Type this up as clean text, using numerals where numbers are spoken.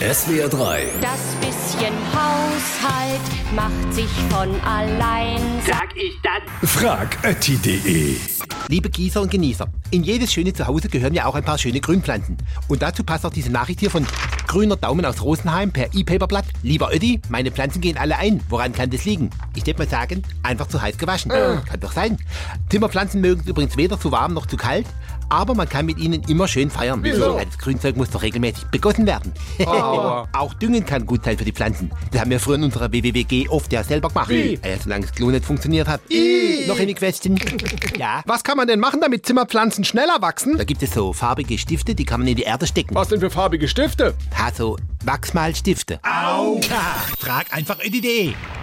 SWR 3. Das bisschen Haushalt macht sich von allein. Sag ich dann. Fragötti.de. Liebe Gießer und Genießer, in jedes schöne Zuhause gehören ja auch ein paar schöne Grünpflanzen. Und dazu passt auch diese Nachricht hier von Grüner Daumen aus Rosenheim per E-Paperblatt. Lieber Ötti, meine Pflanzen gehen alle ein. Woran kann das liegen? Ich würde mal sagen, einfach zu heiß gewaschen. Kann doch sein. Zimmerpflanzen mögen es übrigens weder zu warm noch zu kalt, aber man kann mit ihnen immer schön feiern. Wieso? Das Grünzeug muss doch regelmäßig begossen werden. Auch Düngen kann gut sein für die Pflanzen. Das haben wir früher in unserer WWWG oft ja selber gemacht. Wie? Solange das Klo nicht funktioniert hat. Noch eine Question? Ja. Was kann man denn machen, damit Zimmerpflanzen schneller wachsen? Da gibt es so farbige Stifte, die kann man in die Erde stecken. Was denn für farbige Stifte? So Wachsmalstifte. Au! Frag einfach Ötti.de.